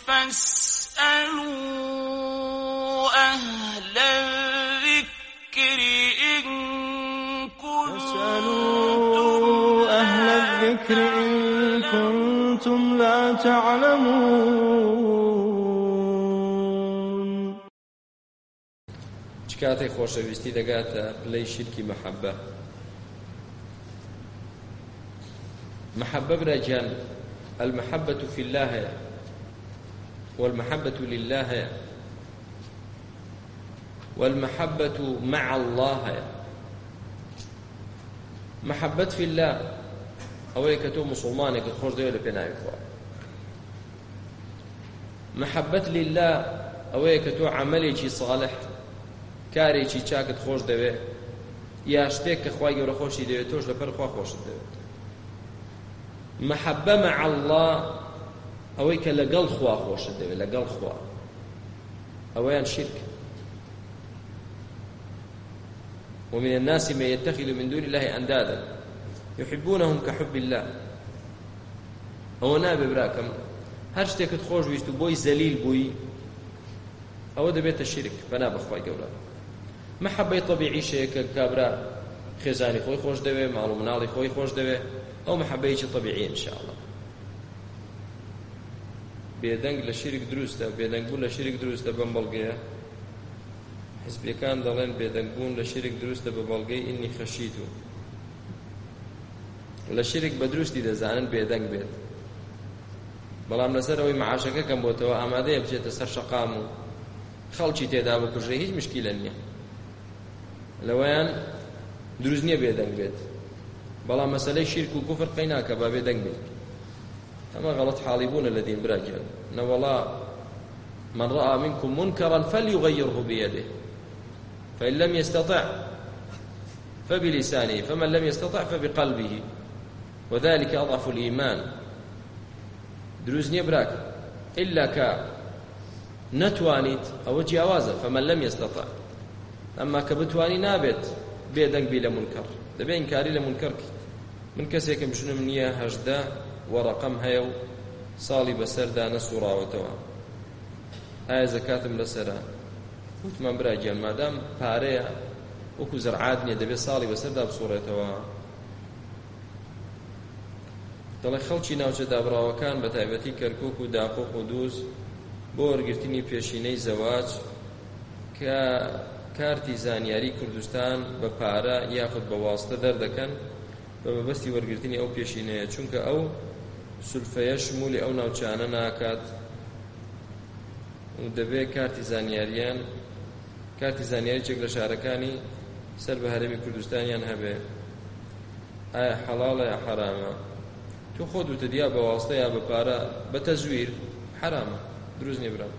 فاسألوا أهل الذكر إن كنتم لا تعلمون. چکاتی خۆشەویستی دەگاتە پلەی شرکی مەحەبە. محبة براجان المحبة في الله والمحبة لله والمحبة مع الله. محبة في الله أولي كتو مسلمانك تخرج دولة بناء إخوة. محبة لله أولي كتو عملي صالح كاري چاك تخرج دولة ياشتك أخوائي ورخوشي دولة توش لبر أخوة خوش دولة. محبة مع الله أويك لقل خوا خوش الدوي لقل خوا أويان شرك. ومن الناس من يتخذ من دون الله أندادا يحبونهم كحب الله. أو نابي براكم هرشتك تخوش ويشتو بوي زليل بوي أو دبيت الشرك فناب أخوي قولا. محبة طبيعي شيء كابرا خزاني خوي خوش دوي معلوم منالي خوي خوش دوي أو محبة طبيعية إن شاء الله. بيدنگ لشرك دروسته بيدنگ بون لشرك دروسته بمبلغيه حزب كان دلين بيدنگ بون لشرك دروسته بمبلغيه إني خشيته لشرك بدروستي دزانن بيدنگ بيت بلام لسر أوي معاشكه كم بوتوا أماده بجيت سر شقامو خلشي تيدا بكرجي هيج مشكلة نية لوين دروزنيه بيدنگ بيت بلا مسألة شرك وكفر قيناك بابي دنقل. أما غلط حالبون الذين براجل والله من رأى منكم منكرا فليغيره بيده فإن لم يستطع فبلسانه فمن لم يستطع فبقلبه وذلك أضعف الإيمان. دروزني براك إلا نتوانيت أو جاوازه فمن لم يستطع. أما كبتواني نابت بيدنق بلا منكر دبي إنكاري لمنكر من كسيك مشون من نية هجدا ورقم هيو صالي بسردا نسورا وتوا هاي زكاة لسرا وثمان براجل ما دام باريا وكو زرعاتني دبي صالي بسردا بصورة توا دڵی خەڵکی ناوچە دابڕاوەکان بە تایبەتی کەرکووک و داقۆق و دووس بۆ وەرگرتنی پێشینەی زەواج کە کارتی زانیاری کوردستان بە پارە یاخود بە واستە دەردەکەن بە مەبەستی وەرگرتنی ئەو پێشینەیە چونکە ئەو سولفەیە شمولی ئەو ناوچانە ناکات و دەبێت کارتی زانیاری چێک لە شارەکانی سەر بە هەرێمی کوردستانیان هەبێ. ئایا حەڵاڵە یا حەرامە؟ تۆ خۆت وتە دیا بە واستە یا بە پارە بە تەزویر حەرامە، دروست نییە برام.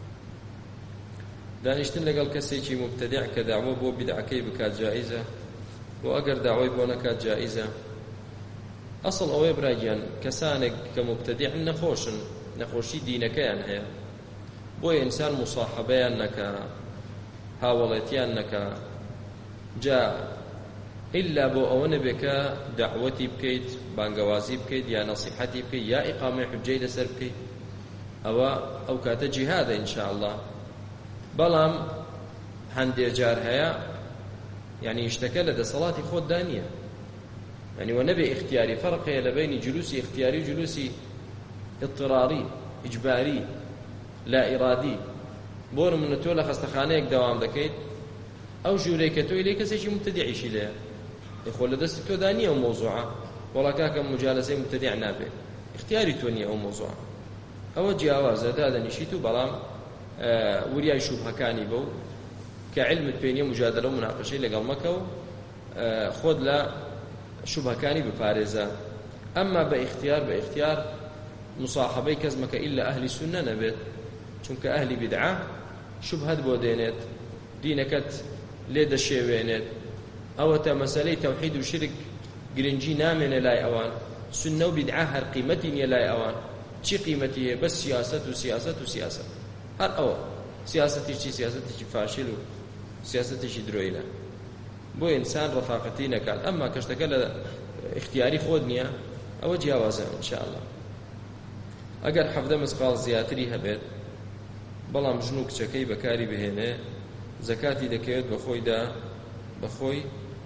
دانیشتن لەگەڵ کەسێکی مبتەدیع کە داوە بۆ بیدعەکەی بکات جائیزە بۆ ئەگەر داوای بۆ نەکات جائیزە. ئەسڵ ئەوەی براگیان کەسانێک کە مبتەدیع نەخۆشن، نەخۆشی دینەکەیان هەیە، بۆیە ئینسان مصاحبەیان نەکا، هاوڵێتیان نەکا، جا ئیلا بۆ ئەوە نەبێ کە دەعوەتی بکەیت، بانگەوازی بکەیت یا نەسیحەتی بکەیت یا ئیقامەی حوجەی لەسەر بکەیت، ئەوە ئەو کاتە جیهادە ئینشاءالله. بەڵام هەندێک جار هەیە یعنی شتەکە لە دەسەڵاتی خۆتدا نییە، یعنی وە نەبێ ئیختیاری، فەرقەیە لە بینی جلوسی ئیختیاری و جلوسی اضطراری ئیجباری لا ئیرادی. بۆ نمونە تۆ لە خەستەخانەیەک دەوام دەکەیت، ئەو ژوورەی کە تۆی لێ کەسێکی مبتەدیعیشی لێیە، خۆ لە دەستی تۆدا نییە ئەو مۆزوعە، وەڵا کاکە مجالەسەی مبتەدیع نابێت، اختیاری تۆ نییە ئەو مۆزوعە، ئەوە جیاوازە دادەنیشیت و بەڵام وریای شوبهەکانی بە و کە علمت پێ نییە مجادلە و مناقەشەی لەگەڵ مەکە و خۆت لە شوبهەکانی بپارێزە. ئەمما بە ئیختیار مصاحبەی کەس مەکە ئیلا ئەهلی سونە نەبێت، چونکە ئەهلی بیدعە شوبهەت بۆ دێنێت، دینەکەت لێ دەشێوێنێت، ئەوە تا مەسەلەی تەوحید و شرک گرنگی نامێنێ لای ئەوان، سونە و بیدعە هەر قیمەتی نییە لای ئەوان. چی قیمەتی هەیە؟ بەس سیاسەت هەر ئەوە سیاسەتیشی سیاسەتێکی فاشل و سیاسەتێکی درۆینە، بۆ ئینسان ڕەفاقەتی نەکات. ئەمما کەشتەکە لە اختیاری خۆت نییە، ئەوە جیاوازە ئینشاءالله. ئەگەر 17 مسقال زیاتری هەبێت بەڵام ژن و کچەکەی بەکاری بهێنێ زەکاتی دەکەوێت بەخۆی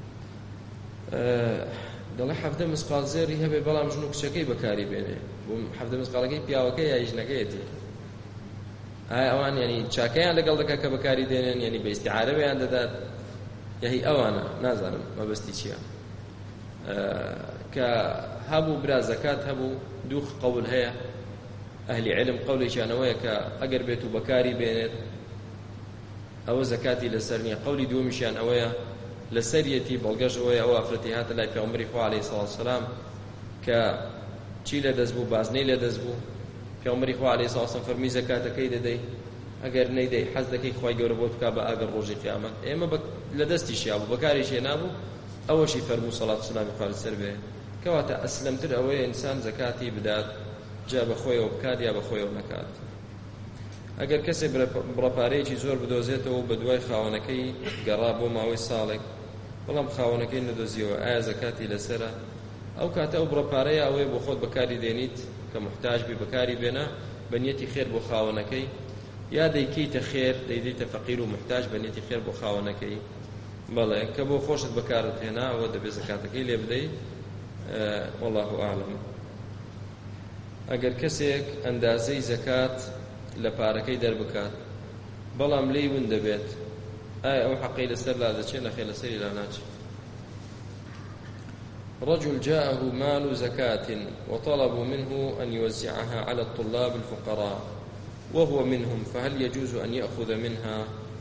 دەڵێ 17 مسقال زێری هەبێ بەڵام ژن و کچەکەی بەکاری بێنێ بۆ 17 مسقالەکەی پیاوەکەی یا ژنەکەیەتی ئایا ئەوان ینی چاکەیان لەگەڵ دەکات کە بەکاری دێنێن ینی بە ئیستیعارە بەیان دەدات یاهی ئەوانە نازانم مەبەستی چییە کە هەبوو برا زەکات هەبوو دوو قەول هەیە ئەهلی علم قەولێکیانەوەیە کە ئەگەر بێت و بەکاری بێنێت ئەوە زەکاتی لەسەر نییە قەولی دووەمیشیان ئەوەیە لەسەریەتی بەڵگەشەوەی ئەوە ئەفرەتی هاتە لای پێغەمبەری خوا عەلەیهی سەڵاتو وسەلام کە چی لەدەست بوو بازنەی لەدەست بوو پێغەمبەری خوا عەلەیهی سەڵاتو وسەلام فەرمی زەکاتەکەی دەدەی ئەگەر نەیدەی حەز دەکەی خوای گەورە بۆت بکات بە ئاگەر ڕۆژی قیامەت ئێمە لەدەستیشیا بوو بەکاریشی نابوو ئەوەشی فەرموو سەڵاتو وسەلامی خوا لەسەر بێ کەواتە ئەسلەمتر ئەوەیە ئینسان زەکاتی بدات جا بەخۆیەوە بکات یا بەخۆیەوە نەکات ئەگەر کەسێک بڕەپارەیەکی زۆر بدۆزێتەوە و بە دوای خاوەنەکەی گەڕا بۆ ماوەی ساڵێک بەڵام خاوەنەکەی نەدۆزیەوە ئایا زەکاتی لەسەرە ئەو کاتە ئەو بڕەپارەیە ئەوەیە بۆ خۆت بەکاری دێنیت کە محتاج بی بەکاری بێنە بە نیەتی خێر بۆ خاوەنەکەی یا دەیکەیتە خێر دەیدەیتە فەقیر و محتاج بە نیەتی خێر بۆ خاوەنەکەی بەڵێ کە بۆ خۆشت بەکارت هێنا ئەوە دەبێت زەکاتەکەی لێ بدەیت والله ئاعلم ئەگەر کەسێک ئەندازەی زەکات لە پارەکەی دەربکات بەڵام لێی ون دەبێت ئایا ئەو حەقەی لەسەر لا دەچێت نەخێر لەسەری لا ناچێت رجل جاءه مال زكاة وطلبوا منه أن يوزعها على الطلاب الفقراء وهو منهم فهل يجوز أن يأخذ منها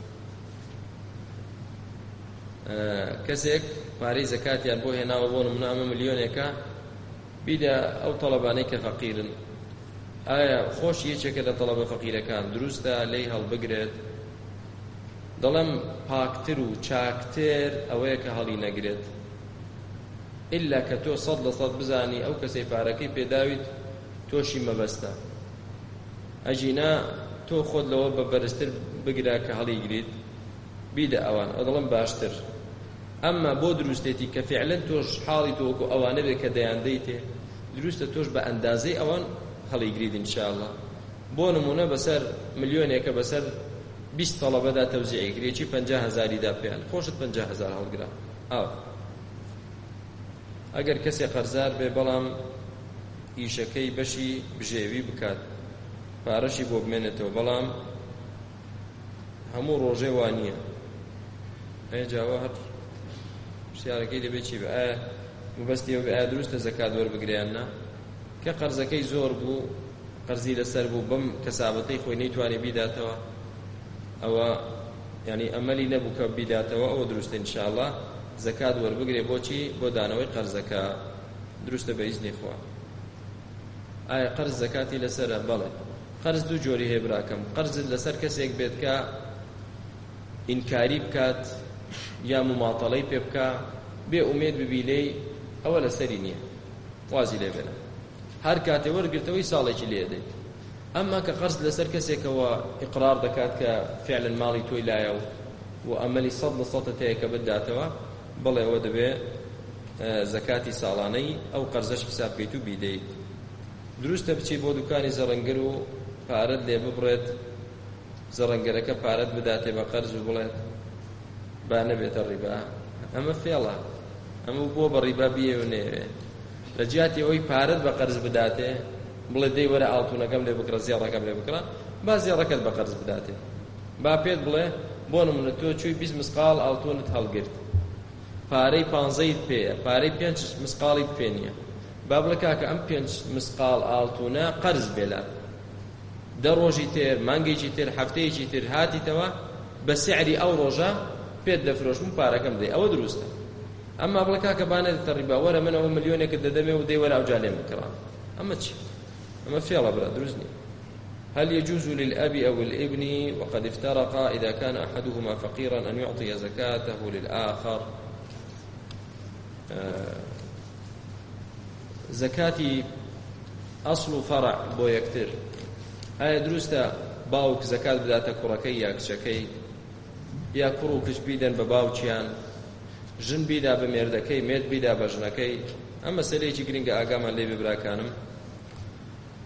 كسك پارەی زەکاتیان بۆ هێناوە بۆ نمونە ئەمە ملیۆنێکە بیدە ئەو تەڵەبانەی کە فەقیرن ئایا خۆش یەکێکە لە تەڵەبە فەقیرەکان دروستە لێی هەڵبگرێت دەڵێم پاکتر و چاکتر ئەوەیە کە هەڵی نەگرێت ئللا کە تۆ 100% بزانی ئەو کەسەی پارەکەی پێداویت تۆشی مەبەستە ئەجینا تۆ خۆت لەوە بە بەرزتر بگرا کە هەڵی گریت بیدە ئەوان ئەو دەڵێم باشتر ئەمما بۆ دروستێتی کە فعلەن تۆش حاڵی تۆکو ئەوانە بێت کە دەیاندەیتێ دروستە تۆش بە ئەندازەی ئەوان هەڵی گریت ئینشاءالله بۆ نمونە بەسەر ملیۆنێکە بەسەر 20 تەڵەبەدا تەوزیعی کرێکی 50,000دا پێیان خۆشت 50,000 هەڵگرا ئەگەر کەسێ قەرزار بێ بەڵام ئیشەکەی بەشی بژێوی بکات پارەشی بۆ بمێنێتەوە بەڵام هەموو ڕۆژێ وانییە جاوە هەر پرسیارەکەی دەبێت چی بە ئایا مەبەستیەوە بە ئایا دروستە زەکات وەربگریان نا کە قەرزەکەی زۆر بوو قەرزی لەسەر بوو بەم کەسابەتەی خۆی نەیتوانێ بیداتەوە ئەوە یعنی ئەمەلی نەبوو کە بیداتەوە ئەوە دروستە ئینشاءالله زەکات وەربگرێ بۆچی بۆ دانەوەی قەرزەکە دروستە بە ئیزنی خوا ئایا قەرز زەکاتی لەسەرە بەڵێ قەرز دوو جۆری هەیە براکەم قەرزت لەسەر کەسێک بێت کە ئینکاری بکات یا مماتەڵەی پێ بکە بێ ئومێد ببی لێی ئەوە لەسەری نییە وازی لێ بێنە هەر کاتێ وەرگرتەوەی ساڵێکی لێ دەیت ئەمما کە قەرز لەسەر کەسێکەوە ئیقرار دەکات کە فعلەن ماڵی تۆی لایە و ئەمەلی 100% هەیە کە بداتەوە بەڵێ ئەوە دەبێ زەکاتی ساڵانەی ئەو قەرزەش حساب بکەیت و بیدەیت دروستە بچی بۆ دوکانی زەڕەنگەر و پارەت لێ ببڕێت زەڕەنگەرەکە پارەت بداتێ بە قەرز و بڵێت با نەبێتە ڕیبا ئەمە فێڵە ئەمە بۆ بە ڕیبا بیێ و نێوێ لە جیاتی ئەوەی پارەت بە قەرز بداتێ بڵێ دەی وەرە ئاڵتوونەکەم لێ بکڕە زێڕەکەم لێ بکڕە با زێڕەکەت بە قەرز بداتێ با پێت بڵێ بۆ نمونە تۆ چووی 20 مسقال ئاڵتوونت هەڵگرت پارەی 15 پێیە پارەی 5 مسقاڵی پێ نییە با بڵێ کاکە ئەم 5 مسقال ئاڵتوونە قەرز بێلە دە ڕۆژی تر مانگێکی تر هەفتەیەکی تر هاتیتەوە بە سعری ئەو ڕۆژە پێت دەفرۆشم پارەکەم دەی ئەوە دروستە ئەمما بڵێ کاکە با نەدێتە ڕیبا وەرە من ئەوە ملیۆنێکت دەدەمێ و دەی وەرە ئەوجا لێم بکڕە ئەمە چی ئەمە فێڵە برا دروست نییە هل يجوز للأب أو الابن وقد افترقا إذا كان أحدهما فقيرا أن يعطي زكاته للآخر زكاتي أصل فرع بو يكتر هاي دروستا باوك زكاة بداتا كركي يا كشكي يا كرو كش بيدن بباوچيان جن بيدا بمردكي ميت بيدا بجنكي أما سليجي گرنگ آقاما لي ببراكانم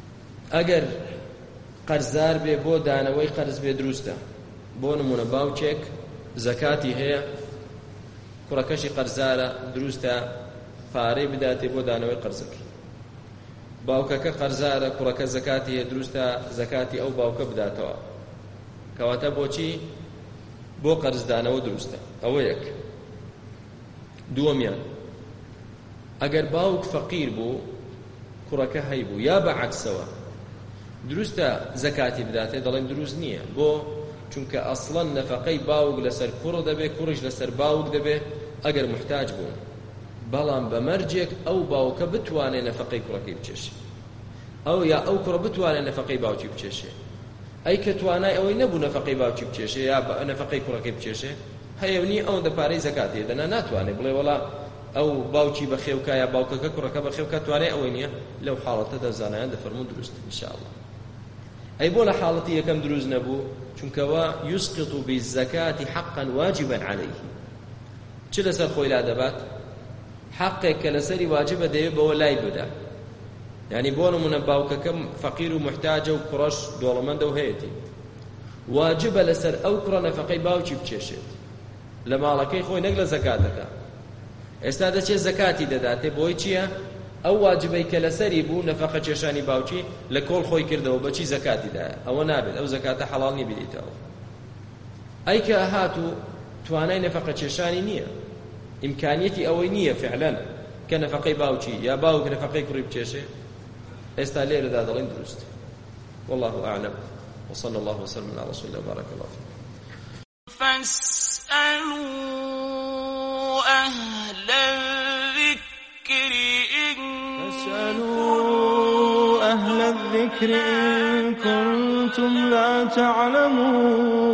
ئەگەر قەرزدار بێ بۆ دانەوەی قەرز بێ دروستە. بۆ نمونە باوکێک زەکاتی هەیە، کوڕەکەشی قەرزدارە، دروستە پارەی بداتێ بۆ دانەوەی قەرزەکەی. باوکەکە قەرزدارە، کوڕەکە زەکاتی هەیە، دروستە زەکاتی ئەو باوکە بداتەوە. کەواتە بۆچی؟ بۆ قەرزدانەوە دروستە. ئەوە یەک. دووەمیان، ئەگەر باوک فەقیر بوو کوڕەکە هەی بوو، یا بەعەکسەوە دروستە زەکاتی بداتێ، دەڵێن دروست نییە. بۆ؟ چونکە ئەسڵەن نەفەقەی باوک لەسەر کوڕ دەبێ، کوڕیش لەسەر باوک دەبێ ئەگەر محتاج بوون. بەڵام بەمەرجێک ئەو باوکە بتوانێت نەفەقەی کوڕەکەی بچێشێ، ئەو یا ئەو کوڕە بتوانێت نەفەقەی باوکی بچێشێ. ئەی کە توانای ئەوەی نەبوو نەفەقەی باوکی بچێشێ یا نەفەقەی کوڕەکەی بچێشێ، هەیەونی ئەو دەپارەی زەکاتی دەنا، ناتوانێت بڵێ وەڵا ئەو باوکی بەخێوکە یا باوکەکە کوڕەکە بەخێوکە، توانێت ئەوەی نییە. لەو حاڵەتەدا زانایان دەفەرمون دروست ئینشاءالله. ئەی بۆ لە حاڵەتی یەکەم دروست نەبوو؟ چونکەوە یسقط بالزەکاتی حەقا واجبا عەلەیه. چ لەسەر خۆی لا دەبات؟ حەقێک کە لەسەری واجبە دەیەوێت بەوە لای بدا. یعنی بۆ نمونە باوکەکە فەقیر و محتاجە و کوڕەش دۆڵەمەندە و هەیەتی، واجبە لەسەر ئەو کوڕە نەفەقەی باوکی بچێشێت لە ماڵەکەی خۆی، نەک لە زەکاتەکە. ئێستا دەچێت زەکاتی دەداتێ. بۆی چییە؟ ئەو واجبەی کە لەسەری بوو نەفەقە کێشانی باوکی لە کۆڵ خۆی کردەوە، بەچی زەکاتی دایە؟ ئەوە نابێت، ئەو زەکاتە حەڵاڵ نی بدەیتەوە. ئەی کە هاتوو توانای نەفەقە کێشانی نییە، ئیمکانیەتی ئەوەی نییە فعلەن کە نەفەقەی باوکی یا باوک نەفەقەی کوڕی بچێشێ، ئێستا لێرەدا دەڵێن دروست. والله أعلم، وصلى الله وسلم على رسول الله وبارك الله فيكم. فاسألوا أهل الذكر إن كنتم لا تعلمون.